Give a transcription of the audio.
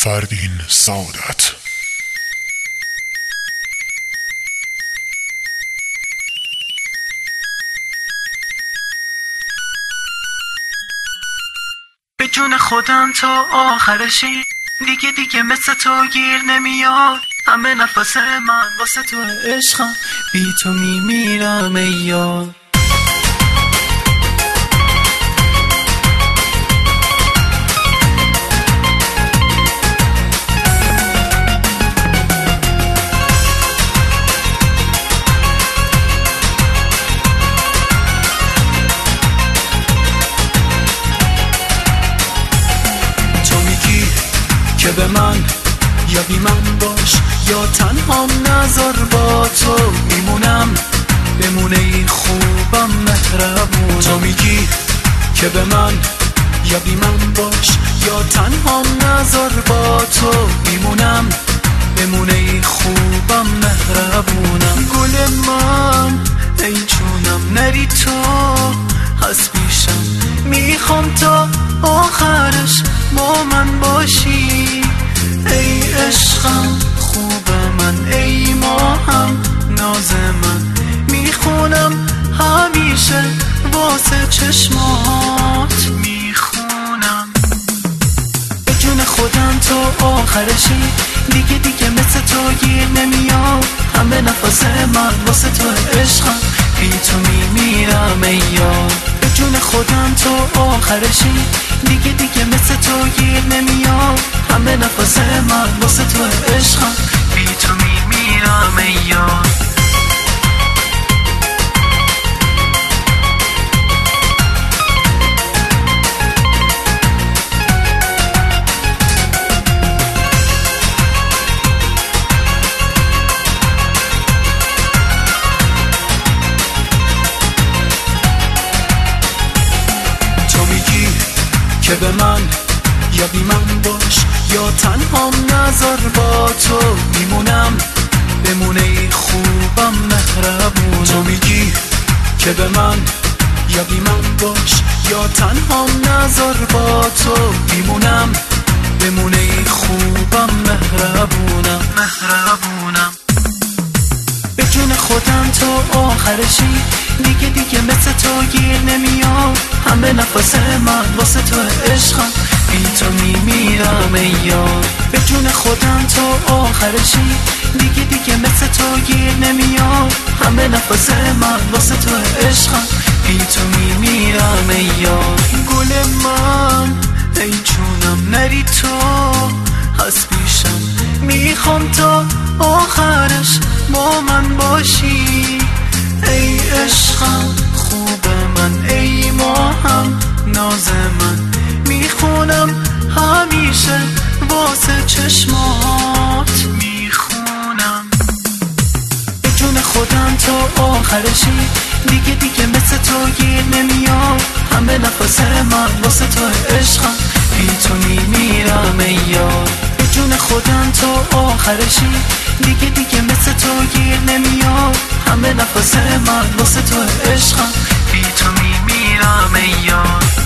فردین سعادت. به جون خودم تا آخرشی دیگه مثل تو گیر نمیاد. همه نفس من واسه تو عشقم، بی تو میمیرم ای یار. که به من یا بی من باش یا تنها نذار، با تو میمونم بمونه این خوبم مهربونم. تو میگی که به من یا بی من باش یا تنها نذار، با تو میمونم بمونه این خوبم مهربونم. گل من ای جونم نری تو از پیشم، میخوام تا آخرش با من باشی. ای عشقم خوب من، ای ماهم ناز من، میخونم همیشه واسه چشمات میخونم. به جون خودم تا آخرشی دیگه مثل تو گیر نمیاد. همه نفس من واسه تو عشقم، بی تو میمیرم ای یار. به جون خودم تا آخرشی دیگه مثل تو گیر نمیاد. همه نفس من واسه تو عشقم، بی تو میمیرم ای یار. که به من یا بی من باش یا تنها نذار، با تو میمونم بمونه این خوبم مهربونم. تو میگی که به من یا بی من باش یا تنها نذار، با تو میمونم بمونه این خوبم مهربونم. به جون خودم تا آخرشی دیگه مثل تو گیر نمیاد. همه نفس من واسه تو عشقم، بی تو میمیرم ای یار. به جون خودم تا آخرشی دیگه مثل تو گیر نمیاد. همه نفس من واسه تو عشقم، بی تو میمیرم ای یار. گل من ای جونم نری تو از پیشم، میخوام تا آخرش با من باشی. ای عشقم خوب من، ای ماهم ناز من، میخونم همیشه واسه چشمات میخونم. به جون خودم تا آخرشی دیگه مثل تو گیر نمیاد. همه نفس من واسه تو عشقم، بی تو میمیرم ای یار. به جون خودم تا آخرشی دیگه مثل تو گیر نمیاد. همه نفس من واسه تو عشقم، بی تو میمیرم ای یار.